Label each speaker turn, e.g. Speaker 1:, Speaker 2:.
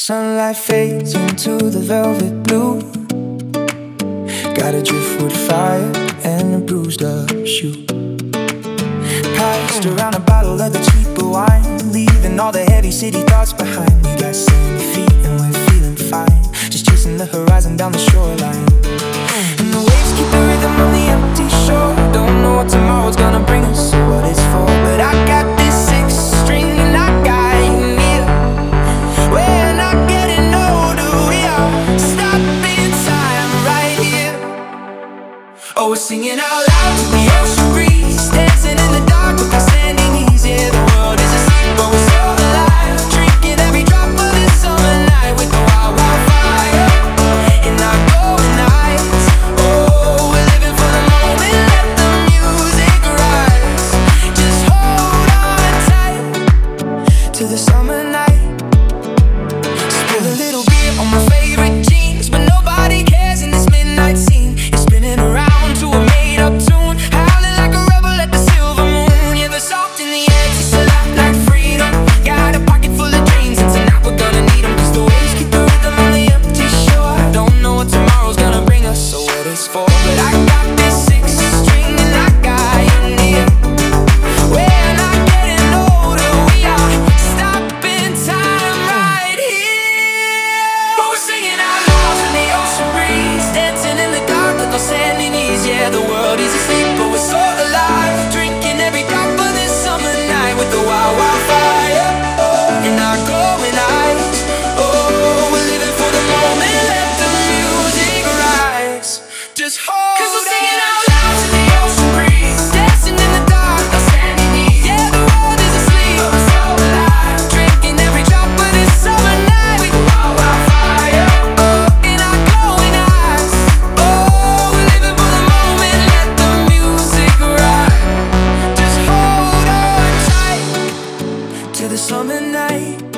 Speaker 1: Sunlight fades into the velvet blue. Got a driftwood fire and a bruised up shoe. Passed around a bottle of the cheaper wine, leaving all the heavy city thoughts behind. We got sandy feet and we're feeling fine, just chasing the horizon down the shoreline. And the waves keep the rhythm on the empty shore. Don't know what tomorrow's gonna bring us or what it's for, but I got this sixth string and I got you near. We're not getting older, we are stopping time right here. Oh, we're singing out loud to the ocean breeze, dancing in the dark with our sandy knees. Yeah, the world is asleep, but we're so alive, drinking every drop of this summer night with the wild, wild fire in our glowing eyes. Oh, we're living for the moment, let the music rise. Just hold on tight to the summer night. Spill a little beer on my favorite jeans, but nobody cares in this midnight scene. It's spinning around to a made-up tune, howling like a rebel at the silver moon. Yeah, the salt in the air tastes a lot like freedom. Got a pocket full of dreams, and tonight we're gonna need them, 'cause the waves keep the rhythm on the empty shore. Don't know what tomorrow's gonna bring us or what it's for, but I got this sixth string and I got you near. We're not getting older, we are stopping time right here. But we're singing out loud in the ocean breeze, dancing in the dark with our sandy knees. Yeah, the world is asleep, but we're so alive, drinking every drop of this summer night with the wild, wild fire in our glowing eyes. Oh, we're living for the moment, let the music rise. Just hold on. 'Cause we're singing out loud to the ocean breeze, dancing in the dark, our sandy knees. Yeah, the world is asleep, but we're so alive, drinking every drop of this summer night with the wild, wild fire in our glowing eyes. Oh, we're living for the moment, let the music rise. Just hold on tight to the summer night.